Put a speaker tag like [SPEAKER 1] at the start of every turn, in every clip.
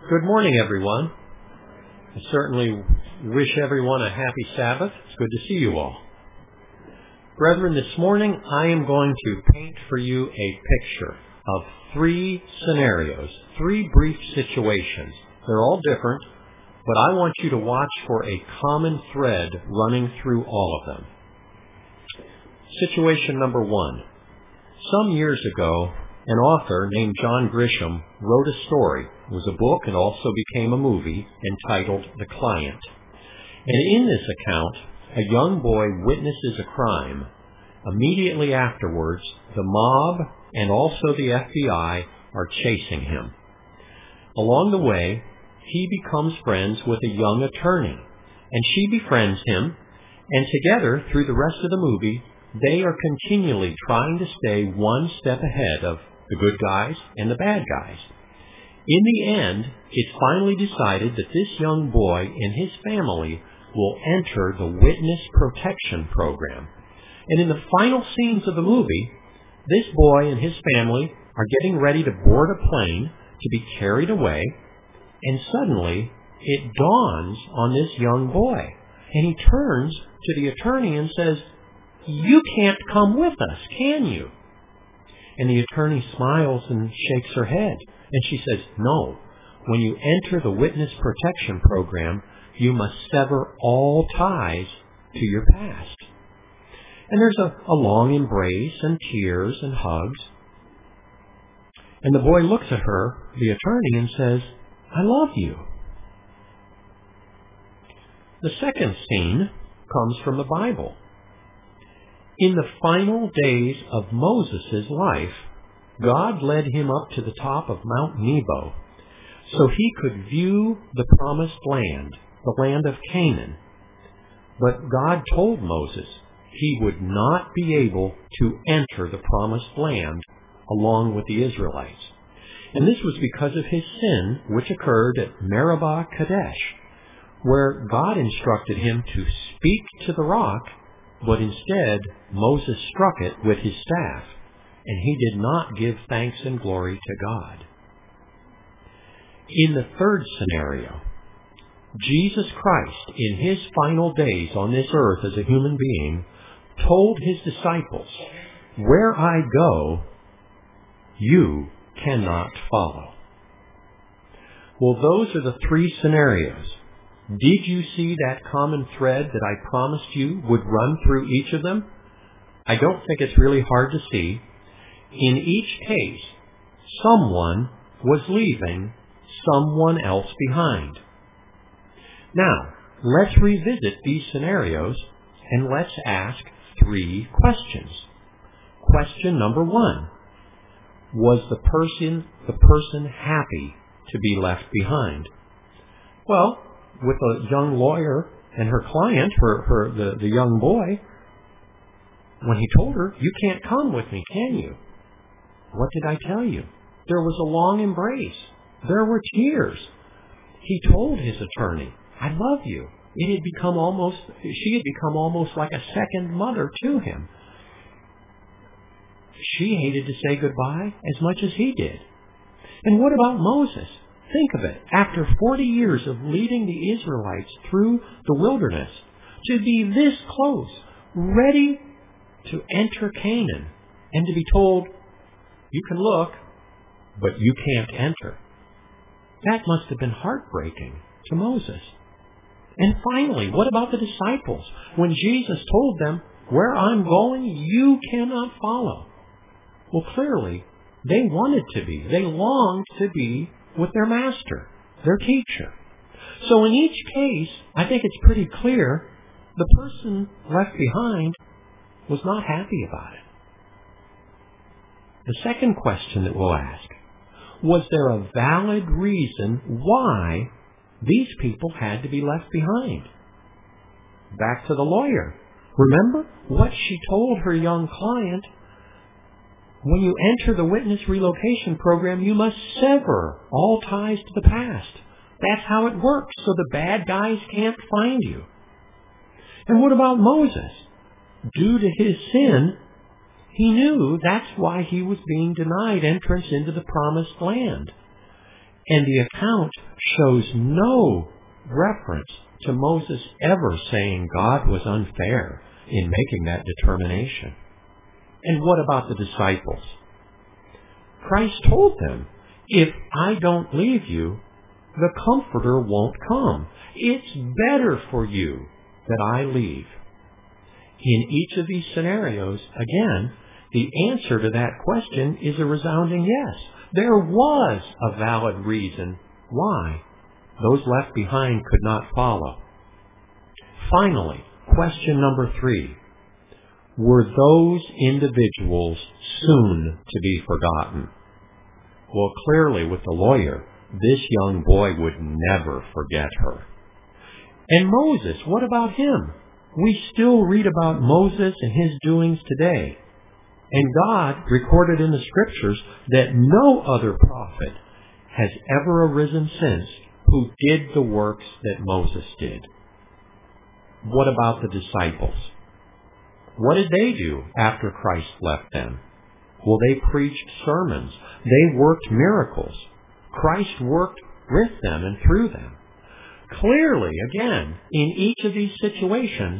[SPEAKER 1] Good morning, everyone. I certainly wish everyone a happy Sabbath. It's good to see you all. Brethren, this morning I am going to paint for you a picture of three scenarios, three brief situations. They're all different, but I want you to watch for a common thread running through all of them. Situation number one. Some years ago, an author named John Grisham wrote a story. It was a book and also became a movie entitled The Client. And in this account, a young boy witnesses a crime. Immediately afterwards, the mob and also the FBI are chasing him. Along the way, he becomes friends with a young attorney, and she befriends him, and together, through the rest of the movie, they are continually trying to stay one step ahead of the good guys and the bad guys. In the end, it's finally decided that this young boy and his family will enter the Witness Protection Program. And in the final scenes of the movie, this boy and his family are getting ready to board a plane to be carried away, and suddenly it dawns on this young boy. And he turns to the attorney and says, "You can't come with us, can you?" And the attorney smiles and shakes her head. And she says, "No, when you enter the Witness Protection Program, you must sever all ties to your past." And there's a long embrace and tears and hugs. And the boy looks at her, the attorney, and says, "I love you." The second scene comes from the Bible. In the final days of Moses' life, God led him up to the top of Mount Nebo so he could view the promised land, the land of Canaan. But God told Moses he would not be able to enter the promised land along with the Israelites. And this was because of his sin, which occurred at Meribah Kadesh, where God instructed him to speak to the rock, but instead Moses struck it with his staff, and he did not give thanks and glory to God. In the third scenario, Jesus Christ, in his final days on this earth as a human being, told his disciples, "Where I go, you cannot follow." Well, those are the three scenarios. Did you see that common thread that I promised you would run through each of them? I don't think it's really hard to see. In each case, someone was leaving someone else behind. Now, let's revisit these scenarios and let's ask three questions. Question number one. Was the person happy to be left behind? Well, with a young lawyer and her client, the young boy, when he told her, "You can't come with me, can you?" What did I tell you? There was a long embrace. There were tears. He told his attorney, "I love you." She had become almost like a second mother to him. She hated to say goodbye as much as he did. And what about Moses? Think of it. After 40 years of leading the Israelites through the wilderness, to be this close, ready to enter Canaan, and to be told, "You can look, but you can't enter." That must have been heartbreaking to Moses. And finally, what about the disciples? When Jesus told them, "Where I'm going, you cannot follow." Well, clearly, they wanted to be. They longed to be with their master, their teacher. So in each case, I think it's pretty clear the person left behind was not happy about it. The second question that we'll ask, was there a valid reason why these people had to be left behind? Back to the lawyer. Remember what she told her young client? When you enter the Witness Relocation Program, you must sever all ties to the past. That's how it works, so the bad guys can't find you. And what about Moses? Due to his sin, he knew that's why he was being denied entrance into the promised land. And the account shows no reference to Moses ever saying God was unfair in making that determination. And what about the disciples? Christ told them, if I don't leave you, the Comforter won't come. It's better for you that I leave. In each of these scenarios, again, the answer to that question is a resounding yes. There was a valid reason why those left behind could not follow. Finally, question number 3. Were those individuals soon to be forgotten? Well, clearly with the lawyer, this young boy would never forget her. And Moses, what about him? We still read about Moses and his doings today. And God recorded in the Scriptures that no other prophet has ever arisen since who did the works that Moses did. What about the disciples? What did they do after Christ left them? Well, they preached sermons. They worked miracles. Christ worked with them and through them. Clearly, again, in each of these situations,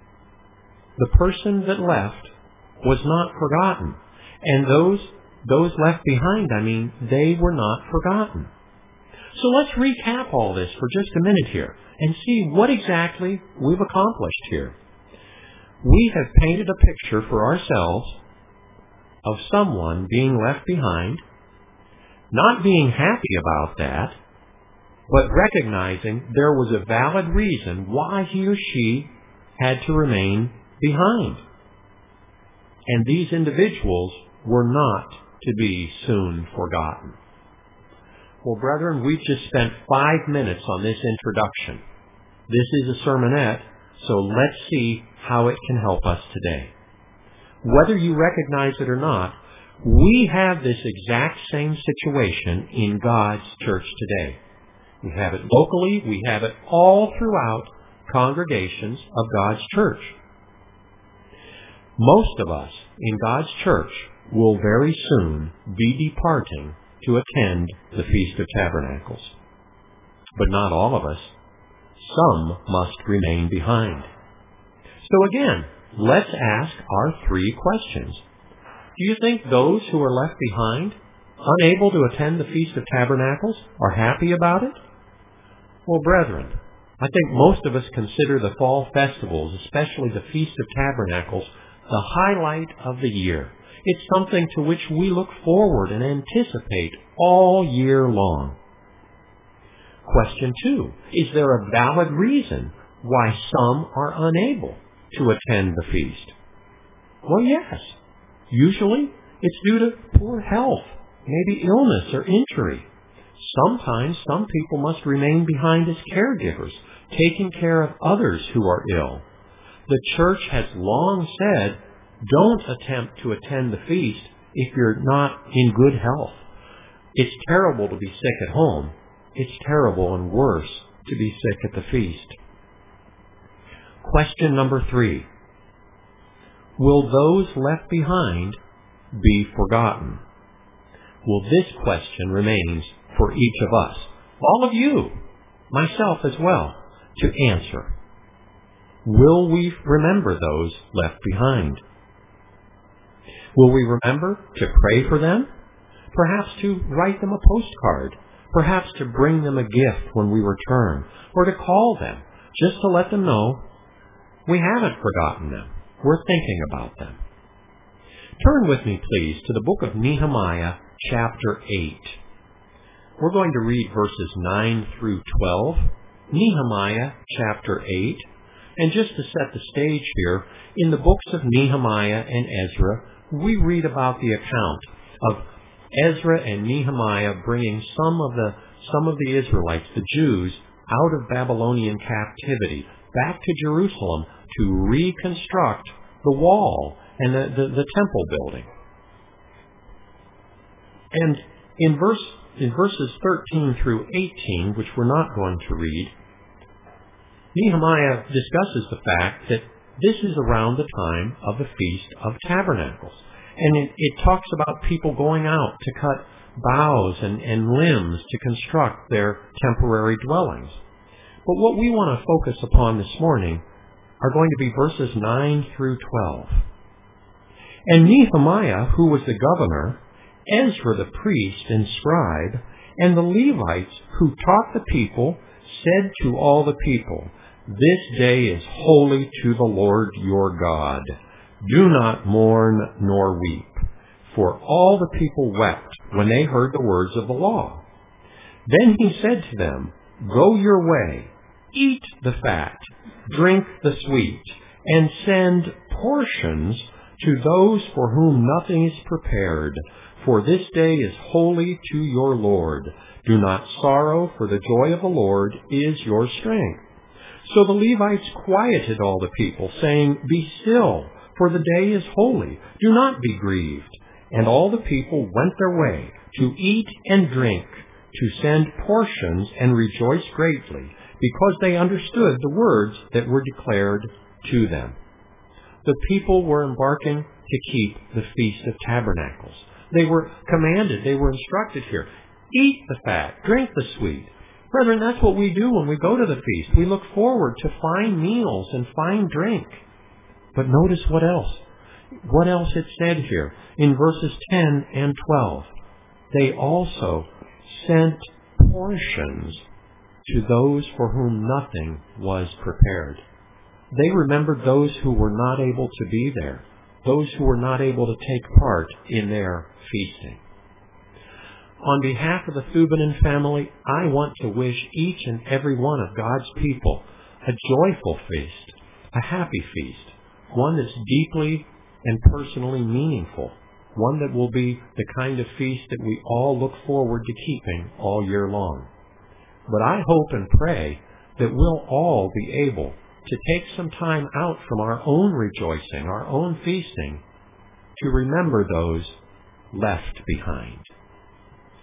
[SPEAKER 1] the person that left was not forgotten. And those left behind, they were not forgotten. So let's recap all this for just a minute here and see what exactly we've accomplished here. We have painted a picture for ourselves of someone being left behind, not being happy about that, but recognizing there was a valid reason why he or she had to remain behind. And these individuals were not to be soon forgotten. Well, brethren, we've just spent 5 minutes on this introduction. This is a sermonette, so let's see how it can help us today. Whether you recognize it or not, we have this exact same situation in God's church today. We have it locally, we have it all throughout congregations of God's church. Most of us in God's church will very soon be departing to attend the Feast of Tabernacles. But not all of us. Some must remain behind. So again, let's ask our 3 questions. Do you think those who are left behind, unable to attend the Feast of Tabernacles, are happy about it? Well, brethren, I think most of us consider the fall festivals, especially the Feast of Tabernacles, the highlight of the year. It's something to which we look forward and anticipate all year long. Question 2, is there a valid reason why some are unable to attend the feast? Well, yes. Usually, it's due to poor health, maybe illness or injury. Sometimes some people must remain behind as caregivers, taking care of others who are ill. The church has long said, don't attempt to attend the feast if you're not in good health. It's terrible to be sick at home. It's terrible and worse to be sick at the feast. Question number 3. Will those left behind be forgotten? Well, this question remains for each of us, all of you, myself as well, to answer. Will we remember those left behind? Will we remember to pray for them? Perhaps to write them a postcard? Perhaps to bring them a gift when we return? Or to call them, just to let them know we haven't forgotten them. We're thinking about them. Turn with me, please, to the book of Nehemiah, chapter 8. We're going to read verses 9 through 12. Nehemiah, chapter 8. And just to set the stage here, in the books of Nehemiah and Ezra, we read about the account of Ezra and Nehemiah bringing some of the Israelites, the Jews, out of Babylonian captivity, back to Jerusalem to reconstruct the wall and the temple building. And in verses 13 through 18, which we're not going to read, Nehemiah discusses the fact that this is around the time of the Feast of Tabernacles. And it talks about people going out to cut boughs and limbs to construct their temporary dwellings. But what we want to focus upon this morning are going to be verses 9 through 12. And Nehemiah, who was the governor, Ezra the priest and scribe, and the Levites who taught the people, said to all the people, "This day is holy to the Lord your God. Do not mourn nor weep." For all the people wept when they heard the words of the law. Then he said to them, "Go your way, eat the fat, drink the sweet, and send portions to those for whom nothing is prepared. For this day is holy to your Lord. Do not sorrow, for the joy of the Lord is your strength." So the Levites quieted all the people, saying, "Be still, for the day is holy. Do not be grieved." And all the people went their way to eat and drink, to send portions and rejoice greatly, because they understood the words that were declared to them. The people were embarking to keep the Feast of Tabernacles. They were commanded, they were instructed here, eat the fat, drink the sweet. Brethren, that's what we do when we go to the feast. We look forward to fine meals and fine drink. But notice what else. What else it said here in verses 10 and 12. They also sent portions to those for whom nothing was prepared. They remembered those who were not able to be there, those who were not able to take part in their feasting. On behalf of the Thubanin family, I want to wish each and every one of God's people a joyful feast, a happy feast, one that's deeply and personally meaningful, one that will be the kind of feast that we all look forward to keeping all year long. But I hope and pray that we'll all be able to take some time out from our own rejoicing, our own feasting, to remember those left behind.